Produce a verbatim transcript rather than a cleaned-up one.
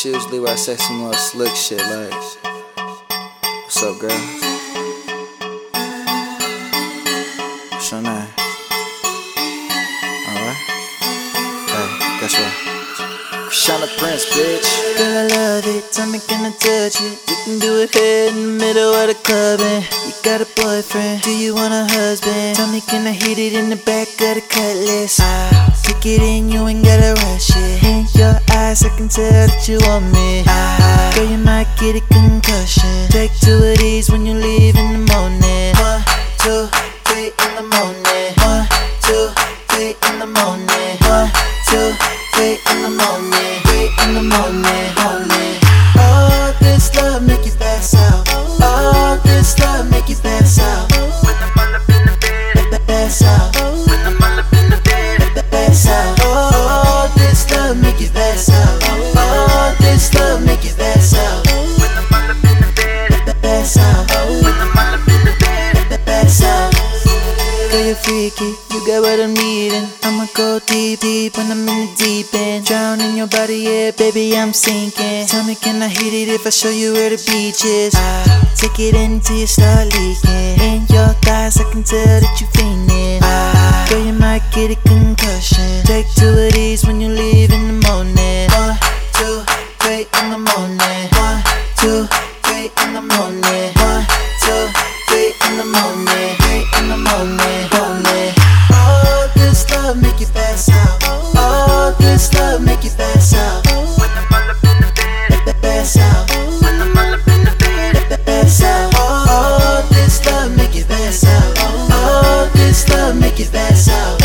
That's usually where I say some more slick shit like, what's up, girl? What's your name? Alright? Hey, guess what? Krishana Prince, bitch. Girl, I love it, tell me can I touch it? We can do it here in the middle of the club. And you got a boyfriend, do you want a husband? Tell me can I hit it in the back of the cutlass? I kick it in, you ain't gotta rush it. In your eyes, I can tell that you want me. I, girl, you might get a concussion. Take two of these when you leave in the morning. One, two, three in the morning. One, two, three in the morning. One, two, three in the morning. Three in the morning, morning. All this love make you pass out. All this love make you pass out. Pass out. Pass out. All this love make you pass out. All this love make you pass out. Pass out. Pass out. Girl, you're freaky, you got what I'm needing. I'ma go deep, deep when I'm in the deep end. Drown in your body, yeah, baby, I'm sinking. Tell me, can I hit it if I show you where the beach is? I take it in till you start leaking. In your thighs, I can tell that you fiending. I, girl, you might get a concussion. Take two of these when you leave in the morning. One, two, three in the morning. One, two, three in the morning. One, two, three in the morning. Three in the morning, morning. All this love make you pass out. All this love make you pass out. Pass out. Pass out. All this love make you pass out. All this love make you pass out.